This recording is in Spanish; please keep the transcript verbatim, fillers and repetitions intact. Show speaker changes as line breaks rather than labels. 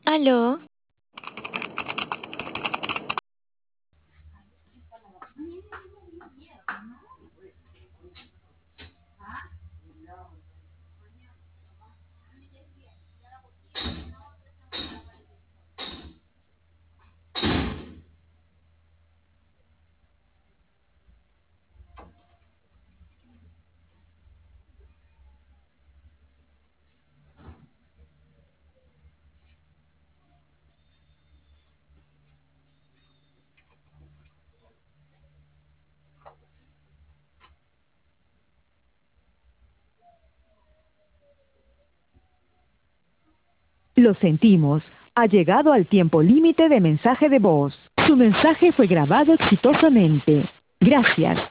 ¿Aló?
Lo sentimos. Ha llegado al tiempo límite de mensaje de voz. Su mensaje fue grabado exitosamente. Gracias.